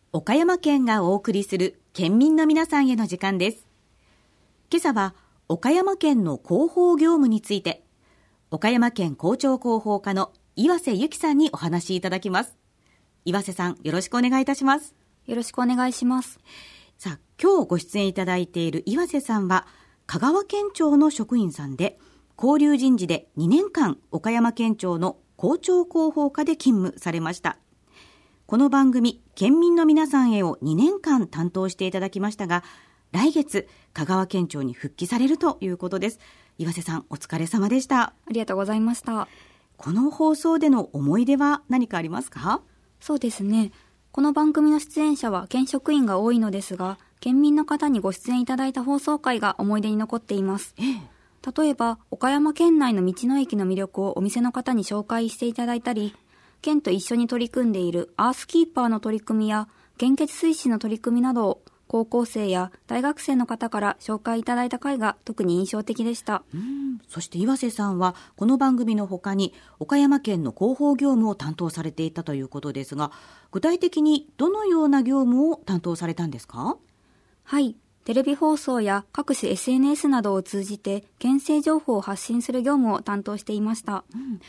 岡山県がお送りする県民の皆さんへの時間です。今朝は岡山県の広報業務について、岡山県広聴広報課の岩瀬由紀さんにお話しいただきます。岩瀬さん、よろしくお願いいたします。 よろしくお願いします。 さあ、今日ご出演いただいている岩瀬さんは香川県庁の職員さんで、交流人事で2年間岡山県庁の広聴広報課で勤務されました。この番組、県民の皆さんへを2年間担当していただきましたが、来月香川県庁に復帰されるということです。岩瀬さん、お疲れ様でした。 ありがとうございました。 この放送での思い出は何かありますか？ そうですね。この番組の出演者は県職員が多いのですが、県民の方にご出演いただいた放送回が思い出に残っています。例えば、岡山県内の道の駅の魅力をお店の方に紹介していただいたり、県と一緒に取り組んでいるアースキーパーの取り組みや献血推進の取り組みなどを高校生や大学生の方から紹介いただいた回が特に印象的でした。 そして岩瀬さんはこの番組の他に岡山県の広報業務を担当されていたということですが、具体的にどのような業務を担当されたんですか？ はい、テレビ放送や各種 SNS などを通じて県政情報を発信する業務を担当していました。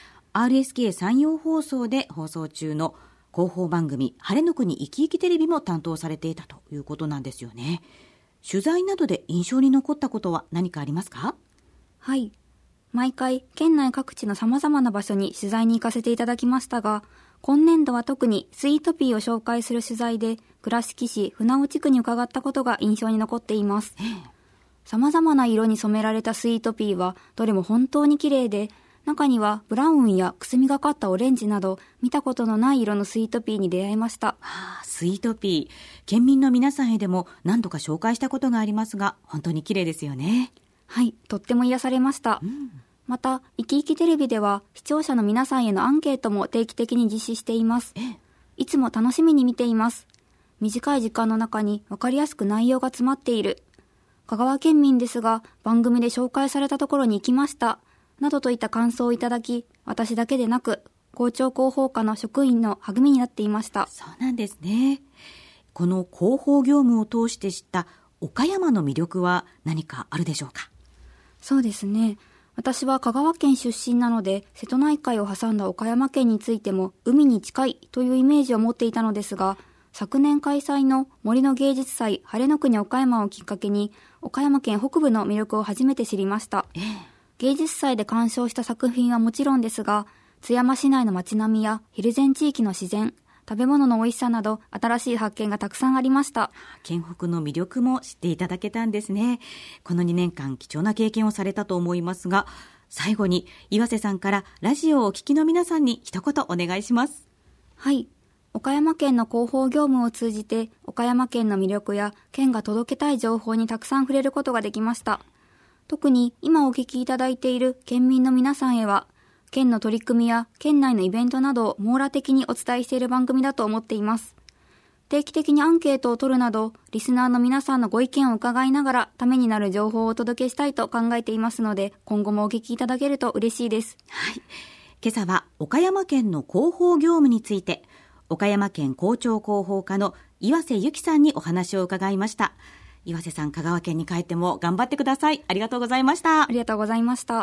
RSK 山陽放送で放送中の広報番組晴れの国いきいきテレビも担当されていたということなんですよね。取材などで印象に残ったことは何かありますか？ はい、毎回県内各地の様々な場所に取材に行かせていただきましたが、今年度は特にスイートピーを紹介する取材で倉敷市船尾地区に伺ったことが印象に残っています。様々な色に染められたスイートピーはどれも本当に綺麗で、中にはブラウンやくすみがかったオレンジなど見たことのない色のスイートピーに出会いました。 スイートピー、県民の皆さんへでも何度か紹介したことがありますが、本当に綺麗ですよね。 はい、とっても癒されました。また、いきいきテレビでは視聴者の皆さんへのアンケートも定期的に実施しています。いつも楽しみに見ています。短い時間の中に分かりやすく内容が詰まっている。香川県民ですが番組で紹介されたところに行きましたなどといった感想をいただき、私だけでなく広聴広報課の職員の励みになっていました。 そうなんですね。この広報業務を通して知った岡山の魅力は何かあるでしょうか？ そうですね。私は香川県出身なので、瀬戸内海を挟んだ岡山県についても海に近いというイメージを持っていたのですが、昨年開催の森の芸術祭晴れの国岡山をきっかけに岡山県北部の魅力を初めて知りました。芸術祭で鑑賞した作品はもちろんですが、津山市内の街並みや蒜山地域の自然、食べ物の美味しさなど新しい発見がたくさんありました。 県北の魅力も知っていただけたんですね。この2年間貴重な経験をされたと思いますが、最後に岩瀬さんからラジオをお聞きの皆さんに一言お願いします。 はい、岡山県の広報業務を通じて岡山県の魅力や県が届けたい情報にたくさん触れることができました。特に今お聞きいただいている県民の皆さんへは、県の取り組みや県内のイベントなどを網羅的にお伝えしている番組だと思っています。定期的にアンケートを取るなど、リスナーの皆さんのご意見を伺いながらためになる情報をお届けしたいと考えていますので、今後もお聞きいただけると嬉しいです。 はい、今朝は岡山県の広報業務について、岡山県広聴広報課の岩瀬由紀さんにお話を伺いました。岩瀬さん、香川県に帰っても頑張ってください。ありがとうございました。 ありがとうございました。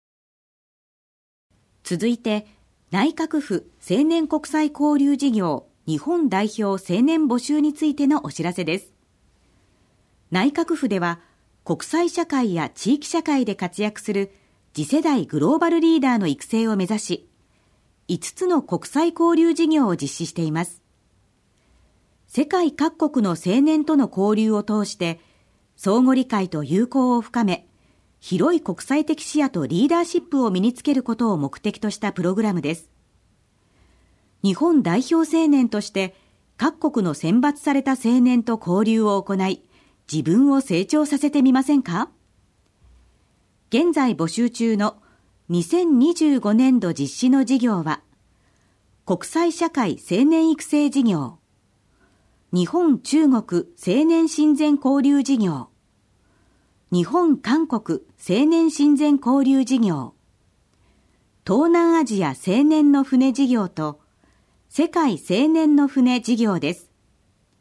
続いて、内閣府青年国際交流事業日本代表青年募集についてのお知らせです。内閣府では、国際社会や地域社会で活躍する次世代グローバルリーダーの育成を目指し、5つの国際交流事業を実施しています。世界各国の青年との交流を通して、相互理解と友好を深め、広い国際的視野とリーダーシップを身につけることを目的としたプログラムです。日本代表青年として各国の選抜された青年と交流を行い、自分を成長させてみませんか？現在募集中の2025年度実施の事業は、国際社会青年育成事業、日本中国青年親善交流事業、日本韓国青年親善交流事業、東南アジア青年の船事業と世界青年の船事業です。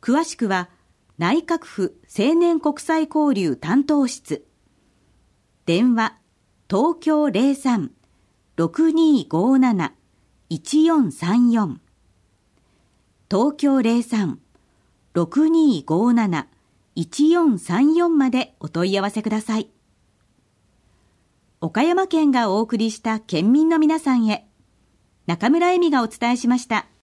詳しくは内閣府青年国際交流担当室、電話東京 03-6257-1434 東京 03-6257-1434 までお問い合わせください。岡山県がお送りした県民の皆さんへ、中村恵美がお伝えしました。